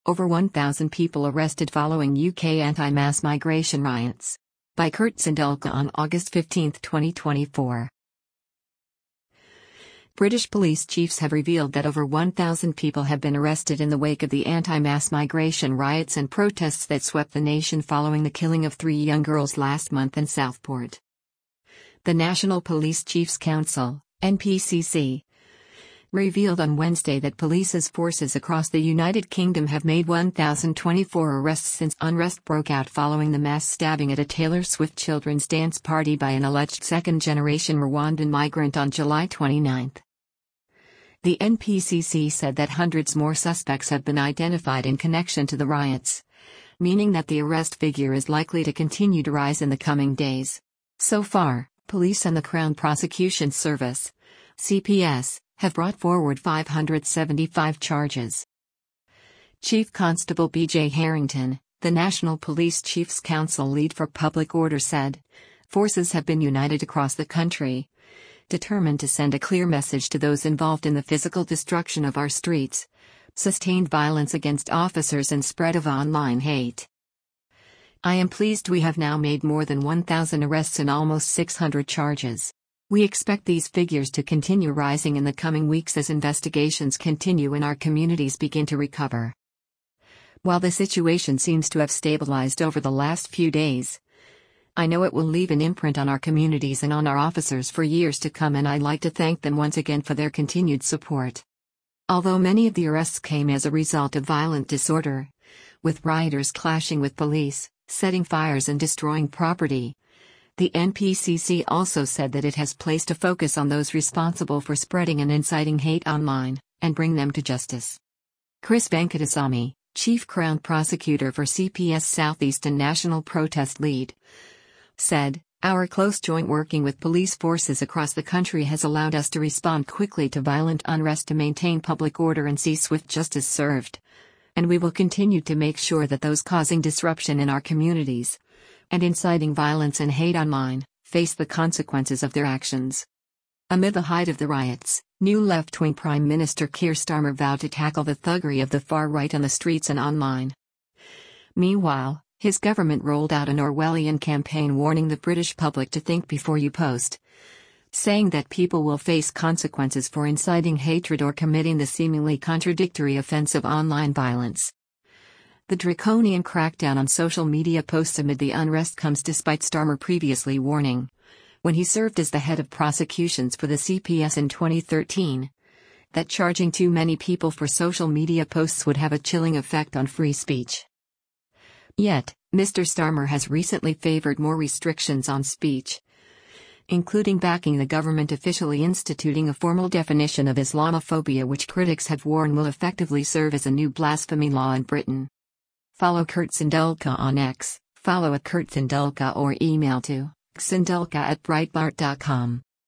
Over 1,000 people arrested following UK anti-mass migration riots. By Kurt Sandulka on August 15, 2024. British police chiefs have revealed that over 1,000 people have been arrested in the wake of the anti-mass migration riots and protests that swept the nation following the killing of 3 young girls last month in Southport. The National Police Chiefs Council, NPCC, revealed on Wednesday that police's forces across the United Kingdom have made 1,024 arrests since unrest broke out following the mass stabbing at a Taylor Swift children's dance party by an alleged second-generation Rwandan migrant on July 29. The NPCC said that hundreds more suspects have been identified in connection to the riots, meaning that the arrest figure is likely to continue to rise in the coming days. So far, police and the Crown Prosecution Service, CPS, have brought forward 575 charges. Chief Constable B.J. Harrington, the National Police Chiefs Council lead for public order, said, "Forces have been united across the country, determined to send a clear message to those involved in the physical destruction of our streets, sustained violence against officers and spread of online hate. I am pleased we have now made more than 1,000 arrests and almost 600 charges. We expect these figures to continue rising in the coming weeks as investigations continue and our communities begin to recover." While the situation seems to have stabilized over the last few days, I know it will leave an imprint on our communities and on our officers for years to come, and I'd like to thank them once again for their continued support. Although many of the arrests came as a result of violent disorder, with rioters clashing with police, setting fires and destroying property, the NPCC also said that it has placed a focus on those responsible for spreading and inciting hate online, and bring them to justice. Chris Venkatasamy, Chief Crown Prosecutor for CPS Southeast and National Protest Lead, said, "Our close joint working with police forces across the country has allowed us to respond quickly to violent unrest to maintain public order and see swift justice served. And we will continue to make sure that those causing disruption in our communities and inciting violence and hate online face the consequences of their actions." Amid the height of the riots, new left-wing Prime Minister Keir Starmer vowed to tackle the thuggery of the far right on the streets and online. Meanwhile, his government rolled out an Orwellian campaign warning the British public to think before you post, saying that people will face consequences for inciting hatred or committing the seemingly contradictory offense of online violence. The draconian crackdown on social media posts amid the unrest comes despite Starmer previously warning, when he served as the head of prosecutions for the CPS in 2013, that charging too many people for social media posts would have a chilling effect on free speech. Yet, Mr. Starmer has recently favored more restrictions on speech, including backing the government officially instituting a formal definition of Islamophobia, which critics have warned will effectively serve as a new blasphemy law in Britain. Follow Kurt Sandulka on X, follow @KurtSandulka or email to sandulka@breitbart.com.